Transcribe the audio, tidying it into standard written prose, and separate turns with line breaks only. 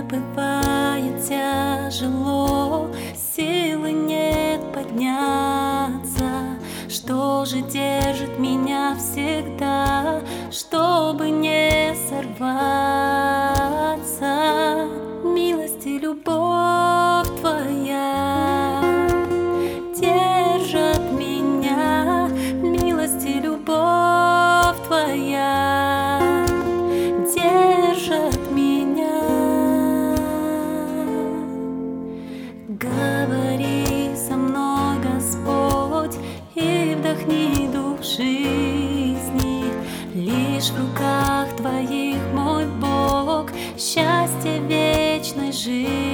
бывает тяжело, силы нет подняться. Что же держит меня всегда, чтобы не сорваться? Милость и любовь Твоя держат меня, милость и любовь Твоя держат меня. Говори со мной, Господь, и вдохни дух жизни. Лишь в руках Твоих, мой Бог, счастье вечной жизни.